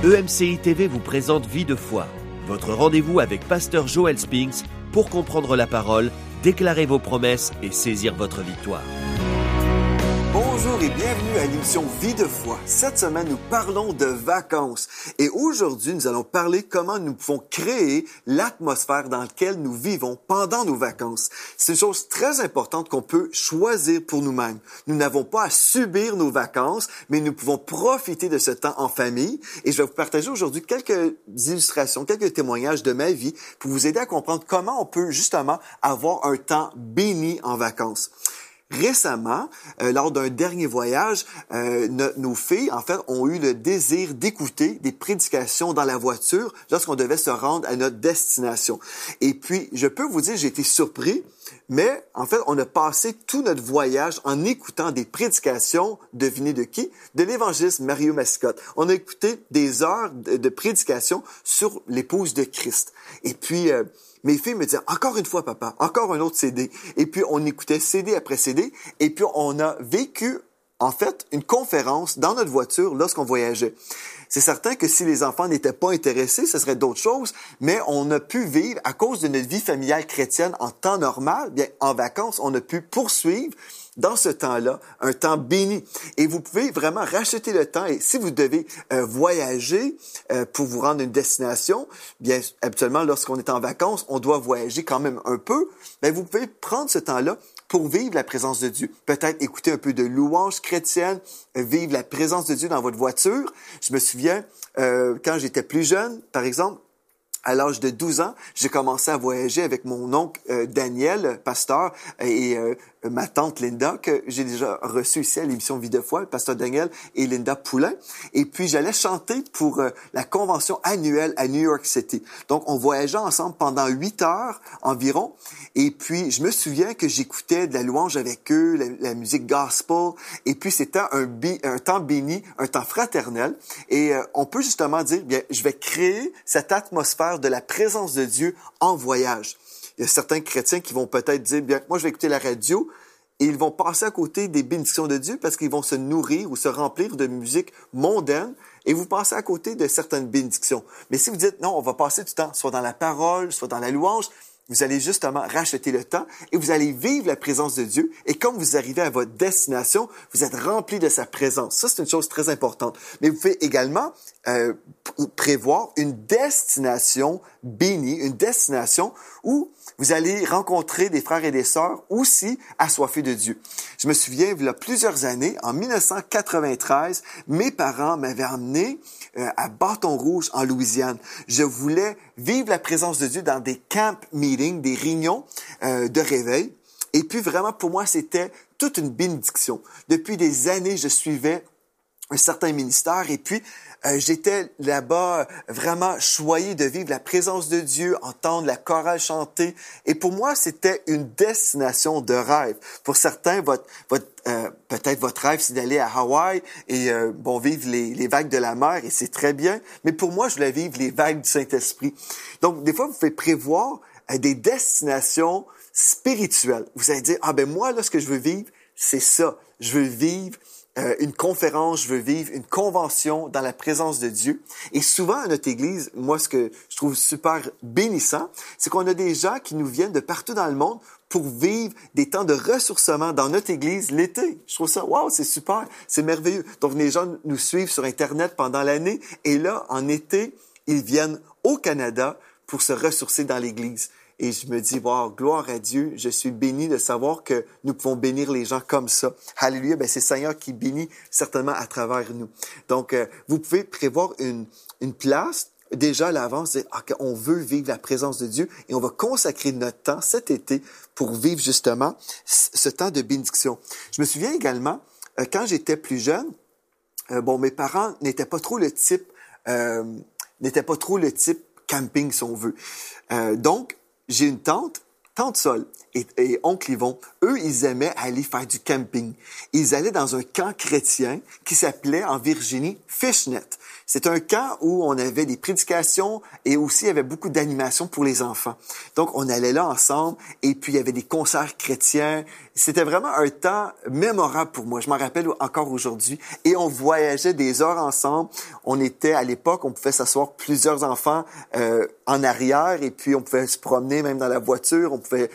EMCI TV vous présente Vie de foi, votre rendez-vous avec Pasteur Joel Spinks pour comprendre la parole, déclarer vos promesses et saisir votre victoire. Bonjour et bienvenue à l'émission Vie de foi. Cette semaine, nous parlons de vacances. Et aujourd'hui, nous allons parler comment nous pouvons créer l'atmosphère dans laquelle nous vivons pendant nos vacances. C'est une chose très importante qu'on peut choisir pour nous-mêmes. Nous n'avons pas à subir nos vacances, mais nous pouvons profiter de ce temps en famille. Et je vais vous partager aujourd'hui quelques illustrations, quelques témoignages de ma vie pour vous aider à comprendre comment on peut justement avoir un temps béni en vacances. Récemment, lors d'un dernier voyage, nos filles, en fait, ont eu le désir d'écouter des prédications dans la voiture lorsqu'on devait se rendre à notre destination. Et puis, je peux vous dire, j'ai été surpris, mais en fait, on a passé tout notre voyage en écoutant des prédications, devinez de qui? De l'évangéliste Mario Mascotte. On a écouté des heures de prédications sur l'épouse de Christ. Et puis, mes filles me disaient, encore une fois, papa, encore un autre CD. Et puis, on écoutait CD après CD. Et puis, on a vécu, en fait, une conférence dans notre voiture lorsqu'on voyageait. C'est certain que si les enfants n'étaient pas intéressés, ce serait d'autres choses, mais on a pu vivre, à cause de notre vie familiale chrétienne en temps normal, bien, en vacances, on a pu poursuivre dans ce temps-là, un temps béni. Et vous pouvez vraiment racheter le temps. Et si vous devez voyager pour vous rendre à une destination, bien, habituellement, lorsqu'on est en vacances, on doit voyager quand même un peu. Bien, vous pouvez prendre ce temps-là pour vivre la présence de Dieu. Peut-être écouter un peu de louange chrétienne, vivre la présence de Dieu dans votre voiture. Je me souviens, quand j'étais plus jeune, par exemple, à l'âge de 12 ans, j'ai commencé à voyager avec mon oncle Daniel, pasteur, et ma tante Linda, que j'ai déjà reçue ici à l'émission Vie de foi, le pasteur Daniel et Linda Poulain. Et puis, j'allais chanter pour la convention annuelle à New York City. Donc, on voyageait ensemble pendant 8 heures environ. Et puis, je me souviens que j'écoutais de la louange avec eux, la musique gospel. Et puis, c'était un temps béni, un temps fraternel. Et on peut justement dire, bien, je vais créer cette atmosphère de la présence de Dieu en voyage. Il y a certains chrétiens qui vont peut-être dire, bien, moi, je vais écouter la radio, et ils vont passer à côté des bénédictions de Dieu parce qu'ils vont se nourrir ou se remplir de musique mondaine, et vous passez à côté de certaines bénédictions. Mais si vous dites, non, on va passer du temps soit dans la parole, soit dans la louange, vous allez justement racheter le temps et vous allez vivre la présence de Dieu. Et quand vous arrivez à votre destination, vous êtes rempli de sa présence. Ça, c'est une chose très importante. Mais vous pouvez également prévoir une destination bénie, une destination où vous allez rencontrer des frères et des sœurs aussi assoiffés de Dieu. Je me souviens, il y a plusieurs années, en 1993, mes parents m'avaient emmené à Bâton Rouge, en Louisiane. Je voulais vivre la présence de Dieu dans des camp meetings, des réunions de réveil. Et puis vraiment, pour moi, c'était toute une bénédiction. Depuis des années, je suivais un certain ministère et puis j'étais là-bas vraiment choyé de vivre la présence de Dieu, entendre la chorale chanter. Et pour moi, c'était une destination de rêve. Pour certains, peut-être votre rêve, c'est d'aller à Hawaï et vivre les vagues de la mer, et c'est très bien. Mais pour moi, je voulais vivre les vagues du Saint-Esprit. Donc, des fois, vous pouvez prévoir des destinations spirituelles. Vous allez dire, moi, là, ce que je veux vivre, c'est ça. Je veux vivre une conférence, je veux vivre une convention dans la présence de Dieu. Et souvent, à notre Église, moi, ce que je trouve super bénissant, c'est qu'on a des gens qui nous viennent de partout dans le monde pour vivre des temps de ressourcement dans notre Église l'été. Je trouve ça, wow, c'est super, c'est merveilleux. Donc, les gens nous suivent sur Internet pendant l'année et là, en été, ils viennent au Canada pour se ressourcer dans l'Église. Et je me dis, wow, gloire à Dieu, je suis béni de savoir que nous pouvons bénir les gens comme ça. Alléluia, c'est le Seigneur qui bénit certainement à travers nous. Donc, vous pouvez prévoir une place déjà à l'avance, dire, on veut vivre la présence de Dieu et on va consacrer notre temps cet été pour vivre justement ce temps de bénédiction. Je me souviens également, quand j'étais plus jeune, mes parents n'étaient pas trop le type camping, si on veut. Donc, j'ai une tante Sol et oncle Yvon, eux, ils aimaient aller faire du camping. Ils allaient dans un camp chrétien qui s'appelait en Virginie Fishnet. C'est un camp où on avait des prédications et aussi il y avait beaucoup d'animations pour les enfants. Donc, on allait là ensemble et puis il y avait des concerts chrétiens. C'était vraiment un temps mémorable pour moi. Je m'en rappelle encore aujourd'hui. Et on voyageait des heures ensemble. On était, à l'époque, on pouvait s'asseoir plusieurs enfants en arrière et puis on pouvait se promener même dans la voiture. On pouvait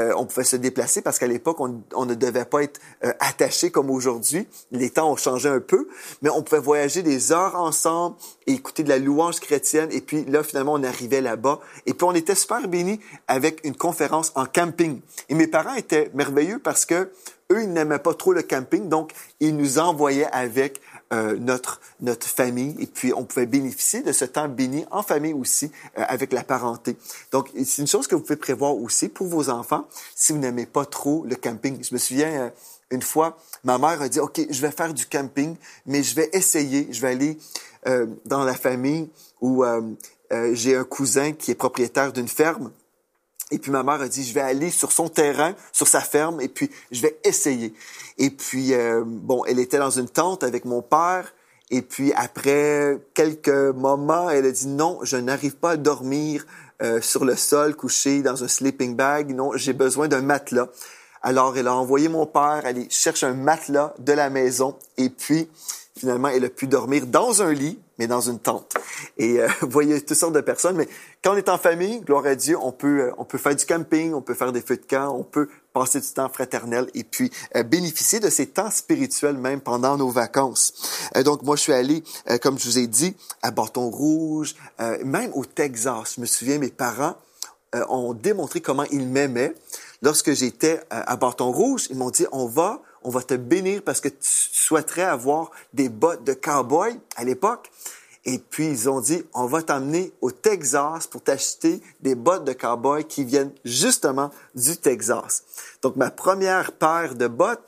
se déplacer parce qu'à l'époque, on ne devait pas être attaché comme aujourd'hui. Les temps ont changé un peu, mais on pouvait voyager des heures ensemble et écouter de la louange chrétienne. Et puis là, finalement, on arrivait là-bas. Et puis on était super bénis avec une conférence en camping. Et mes parents étaient merveilleux parce que eux, ils n'aimaient pas trop le camping, donc ils nous envoyaient avec notre famille et puis on pouvait bénéficier de ce temps béni en famille aussi avec la parenté. Donc, c'est une chose que vous pouvez prévoir aussi pour vos enfants si vous n'aimez pas trop le camping. Je me souviens, une fois, ma mère a dit « OK, je vais faire du camping, mais je vais essayer, je vais aller dans la famille où j'ai un cousin qui est propriétaire d'une ferme. » Et puis ma mère a dit, je vais aller sur son terrain, sur sa ferme, et puis je vais essayer. Et puis, elle était dans une tente avec mon père. Et puis après quelques moments, elle a dit, non, je n'arrive pas à dormir sur le sol, couché dans un sleeping bag. Non, j'ai besoin d'un matelas. Alors, elle a envoyé mon père aller chercher un matelas de la maison. Et puis, finalement, elle a pu dormir dans un lit, mais dans une tente. Et vous voyez toutes sortes de personnes. Mais quand on est en famille, gloire à Dieu, on peut faire du camping, on peut faire des feux de camp, on peut passer du temps fraternel et puis bénéficier de ces temps spirituels même pendant nos vacances. Donc, moi, je suis allé, comme je vous ai dit, à Bâton Rouge, même au Texas. Je me souviens, mes parents ont démontré comment ils m'aimaient. Lorsque j'étais à Bâton Rouge, ils m'ont dit, on va te bénir parce que tu souhaiterais avoir des bottes de cow-boy à l'époque. Et puis, ils ont dit, on va t'emmener au Texas pour t'acheter des bottes de cow-boy qui viennent justement du Texas. Donc, ma première paire de bottes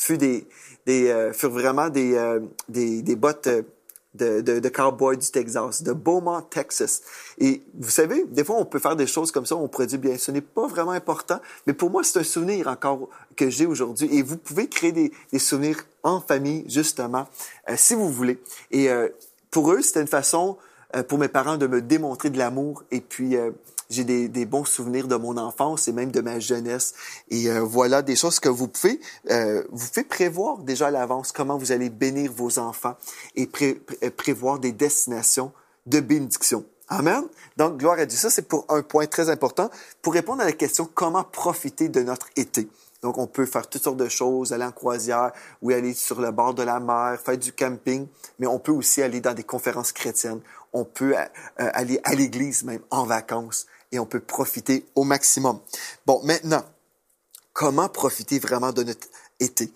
furent vraiment des bottes de cowboy du Texas, de Beaumont, Texas. Et vous savez, des fois, on peut faire des choses comme ça, on pourrait dire, bien, ce n'est pas vraiment important, mais pour moi, c'est un souvenir encore que j'ai aujourd'hui. Et vous pouvez créer des souvenirs en famille, justement, si vous voulez. Et pour eux, c'était une façon, pour mes parents, de me démontrer de l'amour. Et puis, j'ai des bons souvenirs de mon enfance et même de ma jeunesse. Et voilà des choses que vous pouvez prévoir déjà à l'avance, comment vous allez bénir vos enfants et prévoir des destinations de bénédiction. Amen. Donc, gloire à Dieu. Ça, c'est pour un point très important pour répondre à la question comment profiter de notre été. Donc, on peut faire toutes sortes de choses, aller en croisière ou aller sur le bord de la mer, faire du camping, mais on peut aussi aller dans des conférences chrétiennes. On peut aller à l'église même en vacances et on peut profiter au maximum. Bon, maintenant, comment profiter vraiment de notre été?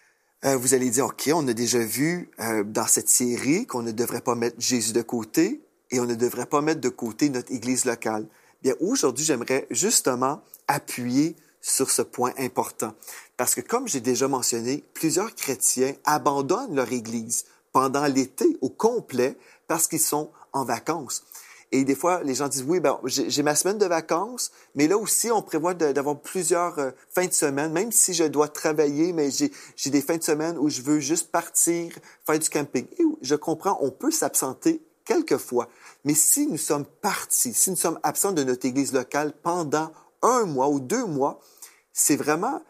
Vous allez dire, OK, on a déjà vu dans cette série qu'on ne devrait pas mettre Jésus de côté et on ne devrait pas mettre de côté notre église locale. Bien, aujourd'hui, j'aimerais justement appuyer sur ce point important. Parce que comme j'ai déjà mentionné, plusieurs chrétiens abandonnent leur église pendant l'été au complet parce qu'ils sont en vacances. Et des fois, les gens disent, oui, j'ai ma semaine de vacances, mais là aussi, on prévoit d'avoir plusieurs fins de semaine, même si je dois travailler, mais j'ai des fins de semaine où je veux juste partir, faire du camping. Et je comprends, on peut s'absenter quelquefois. Mais si nous sommes partis, si nous sommes absents de notre église locale pendant 1 mois ou 2 mois, c'est vraiment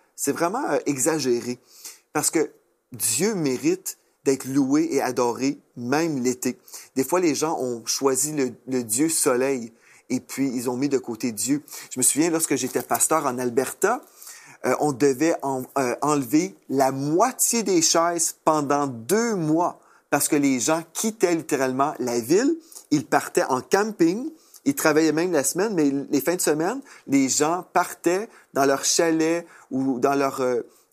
exagéré. Parce que Dieu mérite d'être loué et adoré même l'été. Des fois, les gens ont choisi le Dieu soleil et puis ils ont mis de côté Dieu. Je me souviens, lorsque j'étais pasteur en Alberta, on devait enlever la moitié des chaises pendant 2 mois parce que les gens quittaient littéralement la ville, ils partaient en camping, ils travaillaient même la semaine, mais les fins de semaine, les gens partaient dans leur chalet ou dans leur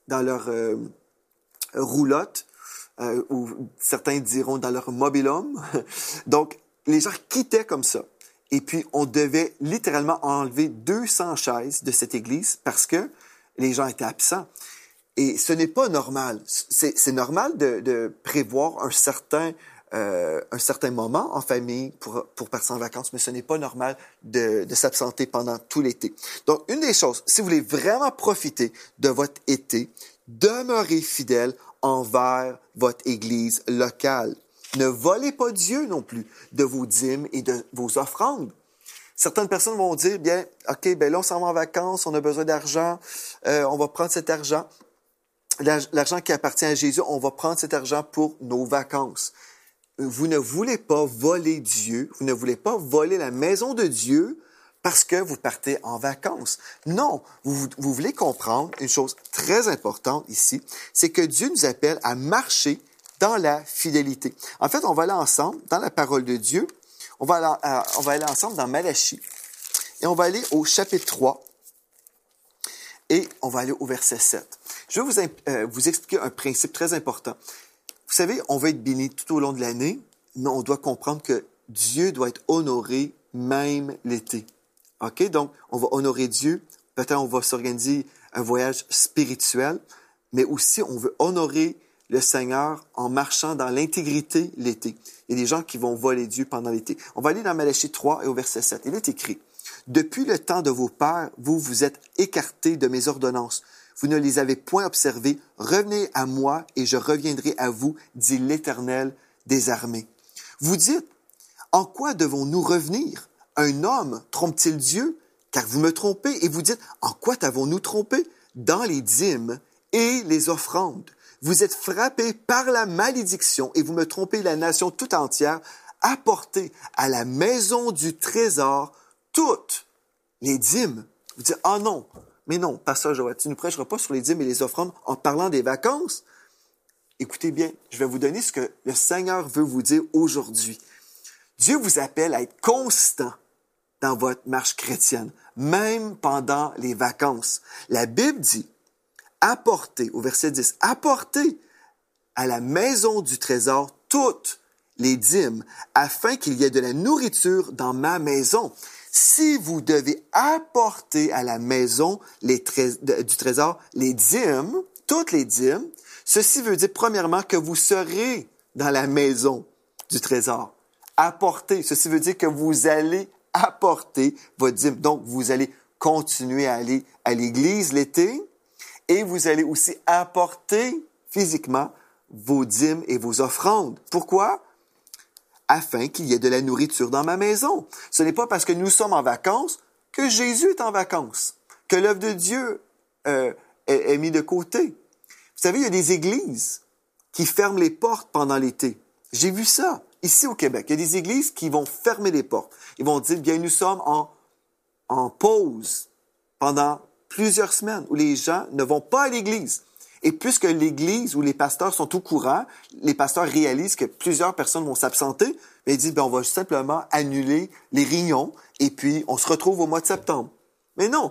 roulotte, ou certains diront dans leur mobil-home. Donc, les gens quittaient comme ça. Et puis, on devait littéralement enlever 200 chaises de cette église parce que les gens étaient absents. Et ce n'est pas normal. C'est normal de prévoir un certain moment en famille pour partir en vacances, mais ce n'est pas normal de s'absenter pendant tout l'été. Donc, une des choses, si vous voulez vraiment profiter de votre été, demeurez fidèle envers votre église locale. Ne volez pas Dieu non plus de vos dîmes et de vos offrandes. Certaines personnes vont dire, bien, OK, ben là, on s'en va en vacances, on a besoin d'argent, on va prendre cet argent, l'argent qui appartient à Jésus, on va prendre cet argent pour nos vacances. Vous ne voulez pas voler Dieu, vous ne voulez pas voler la maison de Dieu parce que vous partez en vacances. Non, vous voulez comprendre une chose très importante ici, c'est que Dieu nous appelle à marcher dans la fidélité. En fait, on va aller ensemble dans la parole de Dieu, on va aller ensemble dans Malachie, et on va aller au chapitre 3, et on va aller au verset 7. Je vais vous expliquer un principe très important. Vous savez, on va être béni tout au long de l'année, mais on doit comprendre que Dieu doit être honoré même l'été. OK? Donc, on va honorer Dieu. Peut-être on va s'organiser un voyage spirituel, mais aussi on veut honorer le Seigneur en marchant dans l'intégrité l'été. Il y a des gens qui vont voler Dieu pendant l'été. On va aller dans Malachie 3 et au verset 7. Il est écrit, « Depuis le temps de vos pères, vous vous êtes écartés de mes ordonnances. Vous ne les avez point observées. Revenez à moi et je reviendrai à vous, dit l'Éternel des armées. » Vous dites, « En quoi devons-nous revenir? Un homme trompe-t-il Dieu? Car vous me trompez. » Et vous dites, « En quoi t'avons-nous trompé? Dans les dîmes et les offrandes. Vous êtes frappés par la malédiction et vous me trompez la nation tout entière. Apportez à la maison du trésor toutes les dîmes. » Vous dites, « Ah non, mais non, pasteur Joël, tu ne prêcheras pas sur les dîmes et les offrandes en parlant des vacances. » Écoutez bien, je vais vous donner ce que le Seigneur veut vous dire aujourd'hui. Dieu vous appelle à être constant dans votre marche chrétienne, même pendant les vacances. La Bible dit, apportez, au verset 10, apportez à la maison du trésor toutes les dîmes, afin qu'il y ait de la nourriture dans ma maison. Si vous devez apporter à la maison du trésor les dîmes, toutes les dîmes, ceci veut dire premièrement que vous serez dans la maison du trésor. Apporter, ceci veut dire que vous allez apporter votre dîme. Donc, vous allez continuer à aller à l'église l'été et vous allez aussi apporter physiquement vos dîmes et vos offrandes. Pourquoi? Afin qu'il y ait de la nourriture dans ma maison. Ce n'est pas parce que nous sommes en vacances que Jésus est en vacances, que l'œuvre de Dieu est mise de côté. Vous savez, il y a des églises qui ferment les portes pendant l'été. J'ai vu ça ici au Québec. Il y a des églises qui vont fermer les portes. Ils vont dire, bien, nous sommes en pause pendant plusieurs semaines où les gens ne vont pas à l'église. Et puisque l'église ou les pasteurs sont au courant, les pasteurs réalisent que plusieurs personnes vont s'absenter, mais ils disent, on va simplement annuler les réunions et puis on se retrouve au mois de septembre. Mais non,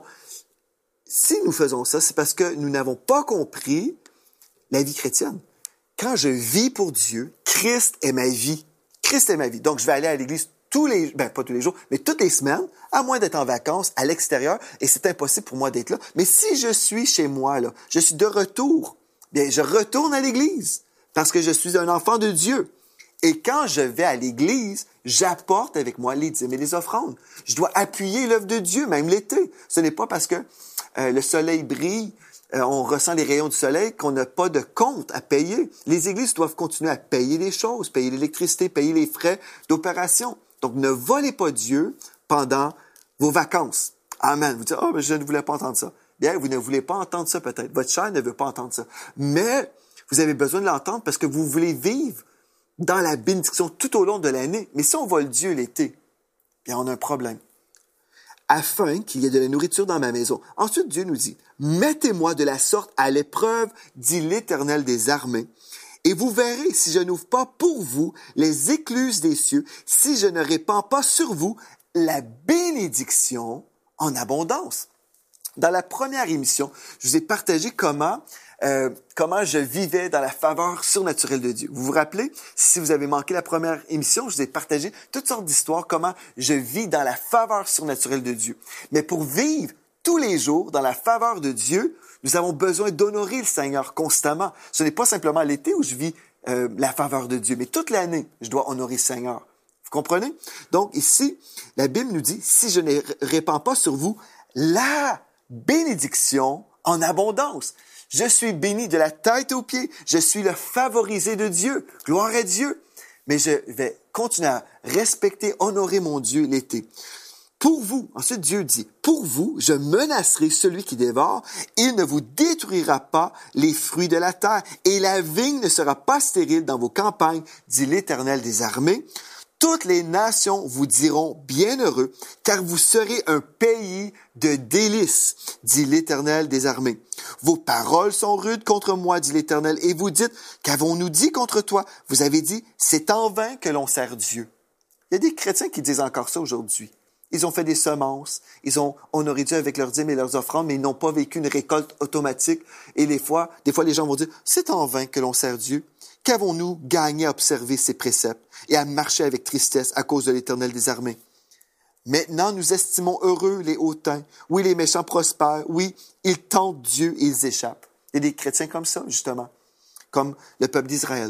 si nous faisons ça, c'est parce que nous n'avons pas compris la vie chrétienne. Quand je vis pour Dieu, Christ est ma vie. Christ est ma vie. Donc, je vais aller à l'église pas tous les jours, mais toutes les semaines, à moins d'être en vacances à l'extérieur, et c'est impossible pour moi d'être là. Mais si je suis chez moi, là, je suis de retour, bien, je retourne à l'église, parce que je suis un enfant de Dieu. Et quand je vais à l'église, j'apporte avec moi les dîmes et les offrandes. Je dois appuyer l'œuvre de Dieu, même l'été. Ce n'est pas parce que le soleil brille, on ressent les rayons du soleil, qu'on n'a pas de compte à payer. Les églises doivent continuer à payer les choses, payer l'électricité, payer les frais d'opération. Donc, ne volez pas Dieu pendant vos vacances. Amen. Vous dites, mais je ne voulais pas entendre ça. Bien, vous ne voulez pas entendre ça peut-être. Votre chair ne veut pas entendre ça. Mais vous avez besoin de l'entendre parce que vous voulez vivre dans la bénédiction tout au long de l'année. Mais si on vole Dieu l'été, bien, on a un problème. Afin qu'il y ait de la nourriture dans ma maison. Ensuite, Dieu nous dit, « Mettez-moi de la sorte à l'épreuve, dit l'Éternel des armées. Et vous verrez si je n'ouvre pas pour vous les écluses des cieux, si je ne répands pas sur vous la bénédiction en abondance. » Dans la première émission, je vous ai partagé comment je vivais dans la faveur surnaturelle de Dieu. Vous vous rappelez, si vous avez manqué la première émission, je vous ai partagé toutes sortes d'histoires, comment je vis dans la faveur surnaturelle de Dieu. Mais pour vivre tous les jours dans la faveur de Dieu, nous avons besoin d'honorer le Seigneur constamment. Ce n'est pas simplement l'été où je vis la faveur de Dieu, mais toute l'année, je dois honorer le Seigneur. Vous comprenez? Donc ici, la Bible nous dit, si je ne répands pas sur vous la bénédiction en abondance. Je suis béni de la tête aux pieds. Je suis le favorisé de Dieu. Gloire à Dieu. mais je vais continuer à respecter, honorer mon Dieu l'été. Pour vous, ensuite Dieu dit, pour vous, je menacerai celui qui dévore, il ne vous détruira pas les fruits de la terre, et la vigne ne sera pas stérile dans vos campagnes, dit l'Éternel des armées. Toutes les nations vous diront bienheureux, car vous serez un pays de délices, dit l'Éternel des armées. Vos paroles sont rudes contre moi, dit l'Éternel, et vous dites, qu'avons-nous dit contre toi? Vous avez dit, c'est en vain que l'on sert Dieu. Il y a des chrétiens qui disent encore ça aujourd'hui. Ils ont fait des semences, ils ont honoré Dieu avec leurs dîmes et leurs offrandes, mais ils n'ont pas vécu une récolte automatique. Et des fois, les gens vont dire, c'est en vain que l'on sert Dieu. Qu'avons-nous gagné à observer ses préceptes et à marcher avec tristesse à cause de l'Éternel des armées? Maintenant, nous estimons heureux les hautains. Oui, les méchants prospèrent. Oui, ils tentent Dieu et ils échappent. Il y a des chrétiens comme ça, justement, comme le peuple d'Israël.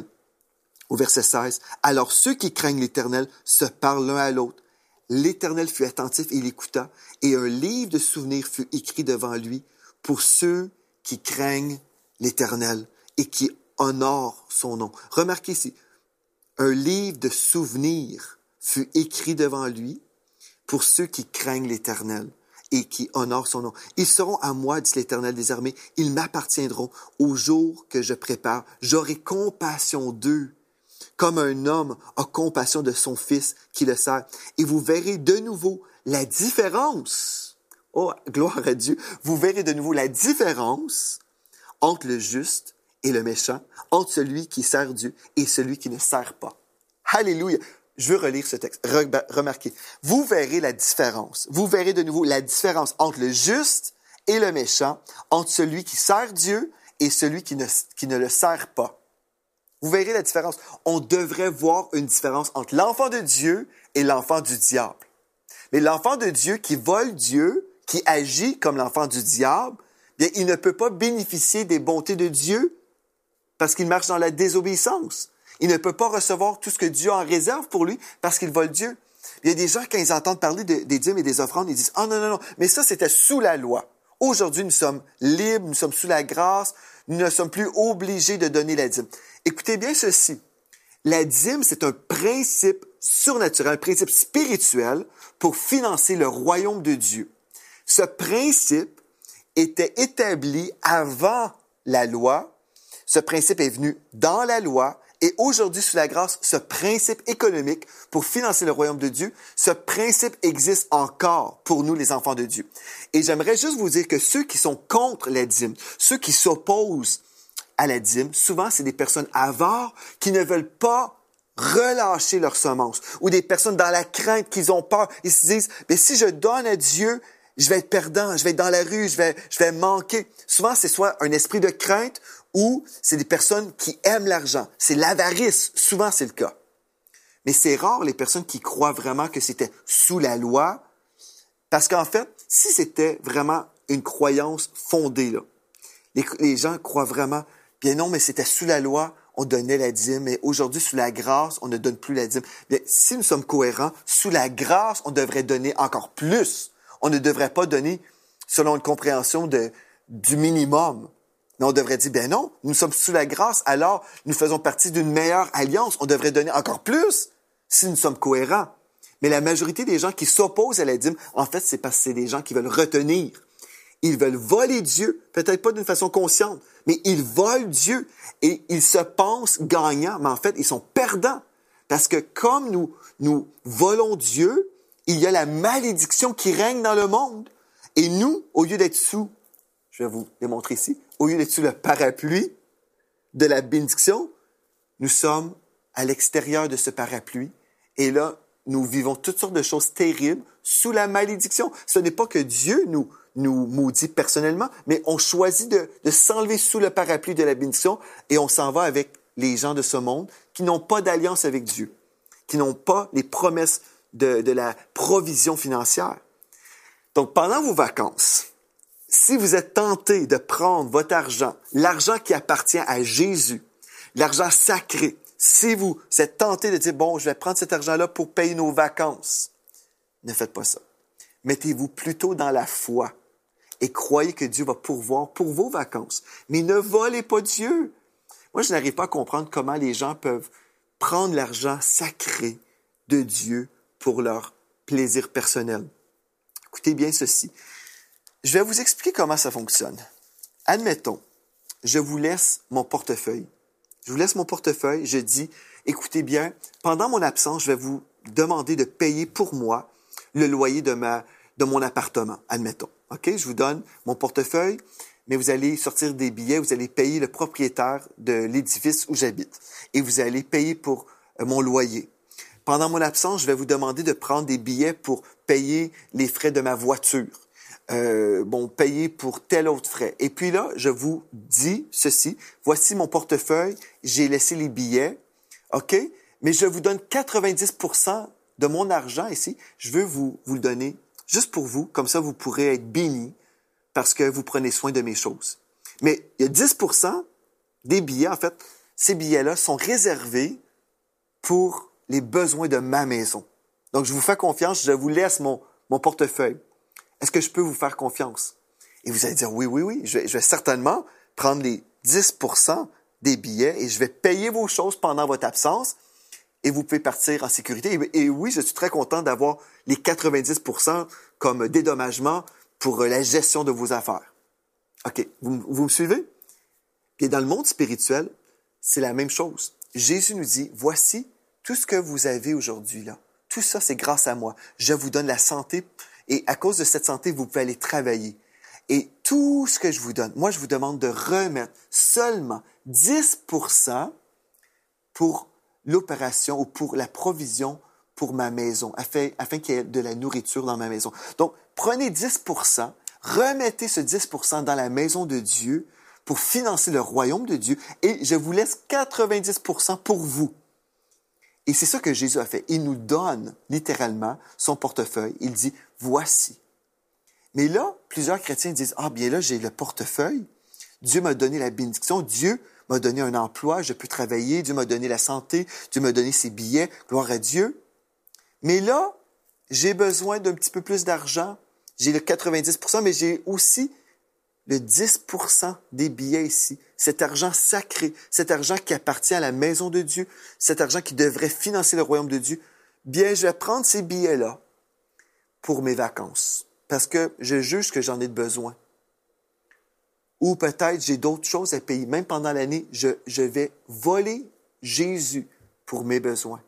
Au verset 16, « Alors ceux qui craignent l'Éternel se parlent l'un à l'autre. L'Éternel fut attentif et il écouta, et un livre de souvenirs fut écrit devant lui pour ceux qui craignent l'Éternel et qui honorent son nom. » Remarquez ici, un livre de souvenirs fut écrit devant lui pour ceux qui craignent l'Éternel et qui honorent son nom. Ils seront à moi, dit l'Éternel des armées, ils m'appartiendront au jour que je prépare. J'aurai compassion d'eux, comme un homme a compassion de son fils qui le sert. Et vous verrez de nouveau la différence. Oh, gloire à Dieu. Vous verrez de nouveau la différence entre le juste et le méchant, entre celui qui sert Dieu et celui qui ne sert pas. Alléluia. Je veux relire ce texte. Remarquez. Vous verrez la différence. Vous verrez de nouveau la différence entre le juste et le méchant, entre celui qui sert Dieu et celui qui ne le sert pas. Vous verrez la différence. On devrait voir une différence entre l'enfant de Dieu et l'enfant du diable. Mais l'enfant de Dieu qui vole Dieu, qui agit comme l'enfant du diable, bien, il ne peut pas bénéficier des bontés de Dieu parce qu'il marche dans la désobéissance. Il ne peut pas recevoir tout ce que Dieu en réserve pour lui parce qu'il vole Dieu. Il y a des gens, quand ils entendent parler des dîmes et des offrandes, ils disent « Ah non, non, non, mais ça, c'était sous la loi. Aujourd'hui, nous sommes libres, nous sommes sous la grâce, nous ne sommes plus obligés de donner la dîme. » Écoutez bien ceci. La dîme, c'est un principe surnaturel, un principe spirituel pour financer le royaume de Dieu. Ce principe était établi avant la loi. Ce principe est venu dans la loi. Et aujourd'hui, sous la grâce, ce principe économique pour financer le royaume de Dieu, ce principe existe encore pour nous, les enfants de Dieu. Et j'aimerais juste vous dire que ceux qui sont contre la dîme, ceux qui s'opposent à la dîme, souvent, c'est des personnes avares qui ne veulent pas relâcher leur semence, ou des personnes dans la crainte, qu'ils ont peur. Ils se disent, mais si je donne à Dieu, je vais être perdant, je vais être dans la rue, je vais manquer. Souvent, c'est soit un esprit de crainte ou c'est des personnes qui aiment l'argent. C'est l'avarice. Souvent, c'est le cas. Mais c'est rare les personnes qui croient vraiment que c'était sous la loi. Parce qu'en fait, si c'était vraiment une croyance fondée, là, les gens croient vraiment, bien non, mais c'était sous la loi, on donnait la dîme, mais aujourd'hui, sous la grâce, on ne donne plus la dîme. Bien, si nous sommes cohérents, sous la grâce, on devrait donner encore plus. On ne devrait pas donner selon une compréhension du minimum. Mais on devrait dire, ben non, nous sommes sous la grâce, alors nous faisons partie d'une meilleure alliance. On devrait donner encore plus si nous sommes cohérents. Mais la majorité des gens qui s'opposent à la dîme, en fait, c'est parce que c'est des gens qui veulent retenir. Ils veulent voler Dieu, peut-être pas d'une façon consciente, mais ils volent Dieu et ils se pensent gagnants, mais en fait, ils sont perdants. Parce que comme nous volons Dieu, il y a la malédiction qui règne dans le monde. Et nous, au lieu d'être sous, je vais vous démontrer ici, au lieu d'être sous le parapluie de la bénédiction, nous sommes à l'extérieur de ce parapluie. Et là, nous vivons toutes sortes de choses terribles sous la malédiction. Ce n'est pas que Dieu nous maudit personnellement, mais on choisit de s'enlever sous le parapluie de la bénédiction et on s'en va avec les gens de ce monde qui n'ont pas d'alliance avec Dieu, qui n'ont pas les promesses de la provision financière. Donc, pendant vos vacances, si vous êtes tenté de prendre votre argent, l'argent qui appartient à Jésus, l'argent sacré, si vous êtes tenté de dire, bon, je vais prendre cet argent-là pour payer nos vacances, ne faites pas ça. Mettez-vous plutôt dans la foi et croyez que Dieu va pourvoir pour vos vacances. Mais ne volez pas Dieu. Moi, je n'arrive pas à comprendre comment les gens peuvent prendre l'argent sacré de Dieu pour leur plaisir personnel. Écoutez bien ceci. Je vais vous expliquer comment ça fonctionne. Admettons, je vous laisse mon portefeuille. Je dis, écoutez bien, pendant mon absence, je vais vous demander de payer pour moi le loyer de mon appartement, admettons. OK? Je vous donne mon portefeuille, mais vous allez sortir des billets, vous allez payer le propriétaire de l'édifice où j'habite et vous allez payer pour mon loyer. Pendant mon absence, je vais vous demander de prendre des billets pour payer les frais de ma voiture. Payer pour tel autre frais. Et puis là, je vous dis ceci. Voici mon portefeuille. J'ai laissé les billets. OK? Mais je vous donne 90% de mon argent ici. Je veux vous le donner juste pour vous. Comme ça, vous pourrez être bénis parce que vous prenez soin de mes choses. Mais il y a 10% des billets, en fait, ces billets-là sont réservés pour les besoins de ma maison. Donc, je vous fais confiance. Je vous laisse mon portefeuille. Est-ce que je peux vous faire confiance? Et vous allez dire, oui, je vais certainement prendre les 10% des billets et je vais payer vos choses pendant votre absence et vous pouvez partir en sécurité. Et oui, je suis très content d'avoir les 90% comme dédommagement pour la gestion de vos affaires. OK, vous me suivez? Et dans le monde spirituel, c'est la même chose. Jésus nous dit, voici tout ce que vous avez aujourd'hui là. Tout ça, c'est grâce à moi. Je vous donne la santé. Et à cause de cette santé, vous pouvez aller travailler. Et tout ce que je vous donne, moi, je vous demande de remettre seulement 10% pour l'opération ou pour la provision pour ma maison, afin qu'il y ait de la nourriture dans ma maison. Donc, prenez 10%, remettez ce 10% dans la maison de Dieu pour financer le royaume de Dieu et je vous laisse 90% pour vous. Et c'est ça que Jésus a fait. Il nous donne littéralement son portefeuille. Il dit, voici. Mais là, plusieurs chrétiens disent, bien là, j'ai le portefeuille. Dieu m'a donné la bénédiction. Dieu m'a donné un emploi. Je peux travailler. Dieu m'a donné la santé. Dieu m'a donné ses billets. Gloire à Dieu. Mais là, j'ai besoin d'un petit peu plus d'argent. J'ai le 90%, mais j'ai aussi le 10% des billets ici, cet argent sacré, cet argent qui appartient à la maison de Dieu, cet argent qui devrait financer le royaume de Dieu, bien, je vais prendre ces billets-là pour mes vacances, parce que je juge que j'en ai besoin. Ou peut-être j'ai d'autres choses à payer. Même pendant l'année, je vais voler Jésus pour mes besoins.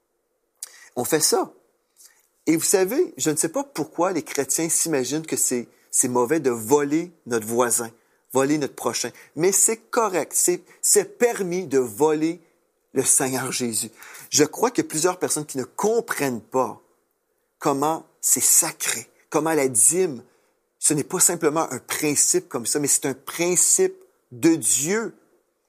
On fait ça. Et vous savez, je ne sais pas pourquoi les chrétiens s'imaginent que c'est mauvais de voler notre voisin, voler notre prochain. Mais c'est correct, c'est permis de voler le Seigneur Jésus. Je crois qu'il y a plusieurs personnes qui ne comprennent pas comment c'est sacré, comment la dîme, ce n'est pas simplement un principe comme ça, mais c'est un principe de Dieu.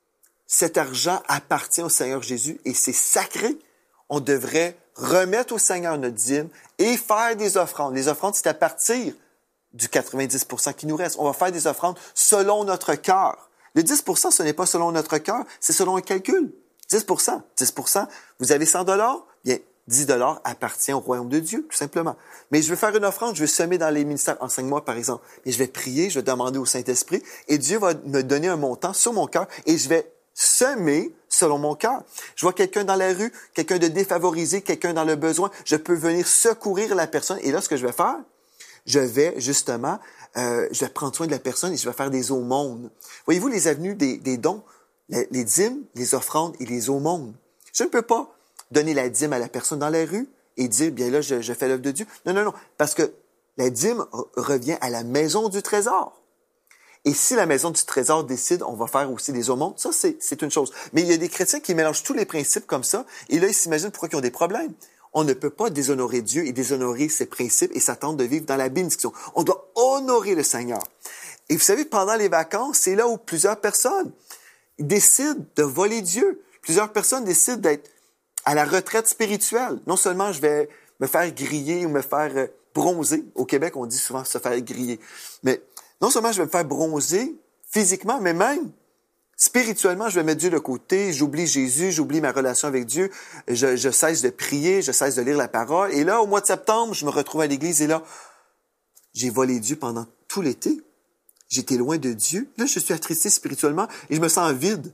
Cet argent appartient au Seigneur Jésus et c'est sacré. On devrait remettre au Seigneur notre dîme et faire des offrandes. Les offrandes, c'est à partir du 90% qui nous reste. On va faire des offrandes selon notre cœur. Le 10%, ce n'est pas selon notre cœur, c'est selon un calcul. 10%. 10%, vous avez $100, bien, $10 appartient au royaume de Dieu, tout simplement. Mais je veux faire une offrande, je veux semer dans les ministères. Enseigne-moi, par exemple. Et je vais prier, je vais demander au Saint-Esprit, et Dieu va me donner un montant sur mon cœur, et je vais semer selon mon cœur. Je vois quelqu'un dans la rue, quelqu'un de défavorisé, quelqu'un dans le besoin, je peux venir secourir la personne, et là, ce que je vais faire, je vais justement, je vais prendre soin de la personne et je vais faire des aumônes. Voyez-vous les avenues des dons, les dîmes, les offrandes et les aumônes. Je ne peux pas donner la dîme à la personne dans la rue et dire, bien là, je fais l'œuvre de Dieu. Non, parce que la dîme revient à la maison du trésor. Et si la maison du trésor décide, on va faire aussi des aumônes, ça, c'est une chose. Mais il y a des chrétiens qui mélangent tous les principes comme ça, et là, ils s'imaginent pourquoi ils ont des problèmes. On ne peut pas déshonorer Dieu et déshonorer ses principes et s'attendre de vivre dans la bénédiction. On doit honorer le Seigneur. Et vous savez, pendant les vacances, c'est là où plusieurs personnes décident de voler Dieu. Plusieurs personnes décident d'être à la retraite spirituelle. Non seulement je vais me faire griller ou me faire bronzer. Au Québec, on dit souvent se faire griller. Mais non seulement je vais me faire bronzer physiquement, mais même spirituellement, je vais mettre Dieu de côté, j'oublie Jésus, j'oublie ma relation avec Dieu, je cesse de prier, je cesse de lire la parole. Et là, au mois de septembre, je me retrouve à l'église et là, j'ai volé Dieu pendant tout l'été. J'étais loin de Dieu. Là, je suis attristé spirituellement et je me sens vide.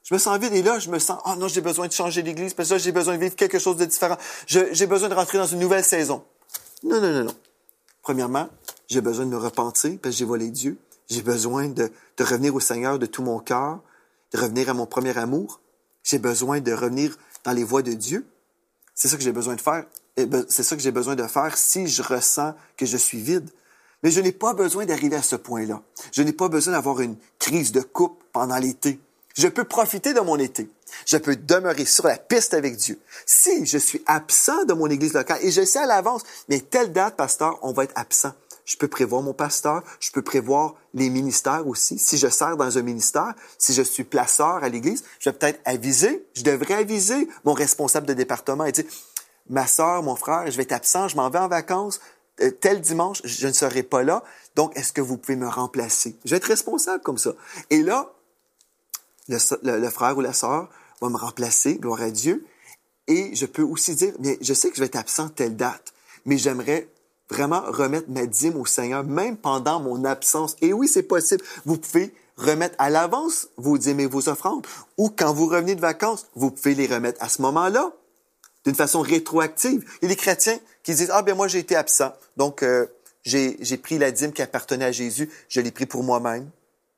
Je me sens vide et là, je me sens, non, j'ai besoin de changer d'église parce que là, j'ai besoin de vivre quelque chose de différent. J'ai besoin de rentrer dans une nouvelle saison. Non. Premièrement, j'ai besoin de me repentir parce que j'ai volé Dieu. J'ai besoin de revenir au Seigneur de tout mon cœur, de revenir à mon premier amour. J'ai besoin de revenir dans les voies de Dieu. C'est ça que j'ai besoin de faire. C'est ça que j'ai besoin de faire si je ressens que je suis vide. Mais je n'ai pas besoin d'arriver à ce point-là. Je n'ai pas besoin d'avoir une crise de couple pendant l'été. Je peux profiter de mon été. Je peux demeurer sur la piste avec Dieu. Si je suis absent de mon église locale, et je sais à l'avance, mais telle date, pasteur, on va être absent. Je peux prévoir mon pasteur, je peux prévoir les ministères aussi. Si je sers dans un ministère, si je suis placeur à l'église, je vais peut-être je devrais aviser mon responsable de département et dire, ma sœur, mon frère, je vais être absent, je m'en vais en vacances, tel dimanche, je ne serai pas là, donc est-ce que vous pouvez me remplacer? Je vais être responsable comme ça. Et là, le frère ou la sœur va me remplacer, gloire à Dieu, et je peux aussi dire, bien, je sais que je vais être absent telle date, mais j'aimerais vraiment remettre ma dîme au Seigneur, même pendant mon absence. Et oui, c'est possible. Vous pouvez remettre à l'avance vos dîmes et vos offrandes, ou quand vous revenez de vacances, vous pouvez les remettre à ce moment-là, d'une façon rétroactive. Il y a des chrétiens qui disent, moi j'ai été absent, donc j'ai pris la dîme qui appartenait à Jésus, je l'ai pris pour moi-même.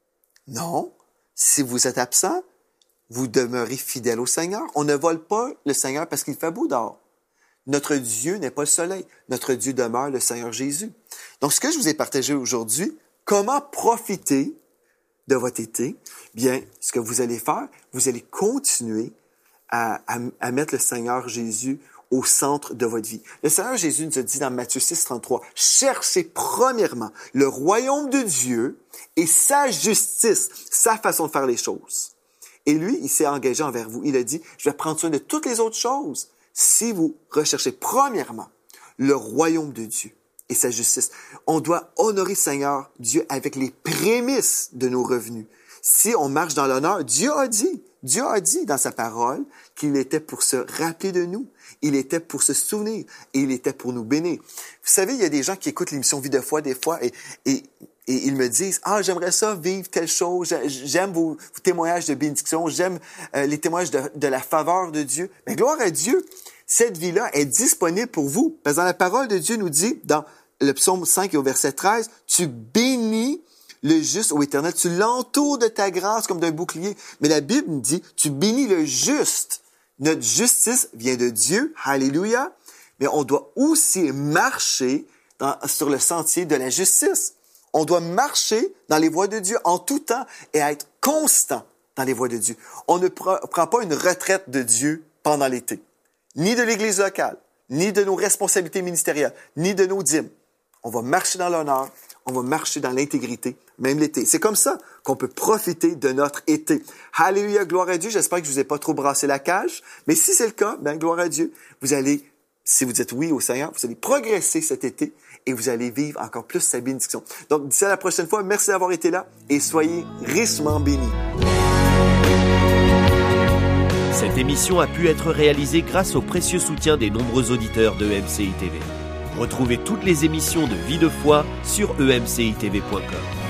Non. Si vous êtes absent, vous demeurez fidèle au Seigneur. On ne vole pas le Seigneur parce qu'il fait beau dehors. Notre Dieu n'est pas le soleil. Notre Dieu demeure le Seigneur Jésus. Donc, ce que je vous ai partagé aujourd'hui, comment profiter de votre été? Bien, ce que vous allez faire, vous allez continuer à mettre le Seigneur Jésus au centre de votre vie. Le Seigneur Jésus nous a dit dans Matthieu 6, 33, « Cherchez premièrement le royaume de Dieu et sa justice, sa façon de faire les choses. » Et lui, il s'est engagé envers vous. Il a dit, « Je vais prendre soin de toutes les autres choses si vous recherchez premièrement le royaume de Dieu et sa justice. » On doit honorer Seigneur Dieu avec les prémices de nos revenus. Si on marche dans l'honneur, Dieu a dit dans sa parole qu'il était pour se rappeler de nous. Il était pour se souvenir et il était pour nous bénir. Vous savez, il y a des gens qui écoutent l'émission Vie de foi des fois et ils me disent, j'aimerais ça vivre telle chose, j'aime vos témoignages de bénédiction, j'aime les témoignages de la faveur de Dieu. Mais gloire à Dieu, cette vie-là est disponible pour vous. Parce que dans la parole de Dieu nous dit, dans le psaume 5 et au verset 13, tu bénis le juste au Éternel, tu l'entoures de ta grâce comme d'un bouclier. Mais la Bible nous dit, tu bénis le juste. Notre justice vient de Dieu, alléluia, mais on doit aussi marcher sur le sentier de la justice. On doit marcher dans les voies de Dieu en tout temps et être constant dans les voies de Dieu. On ne prend pas une retraite de Dieu pendant l'été, ni de l'Église locale, ni de nos responsabilités ministérielles, ni de nos dîmes. On va marcher dans l'honneur, on va marcher dans l'intégrité, même l'été. C'est comme ça qu'on peut profiter de notre été. Alléluia, gloire à Dieu. J'espère que je vous ai pas trop brassé la cage, mais si c'est le cas, gloire à Dieu. Vous allez, si vous dites oui au Seigneur, vous allez progresser cet été et vous allez vivre encore plus sa bénédiction. Donc, d'ici à la prochaine fois, merci d'avoir été là et soyez richement bénis. Cette émission a pu être réalisée grâce au précieux soutien des nombreux auditeurs de MCI TV. Retrouvez toutes les émissions de Vie de foi sur emcitv.com.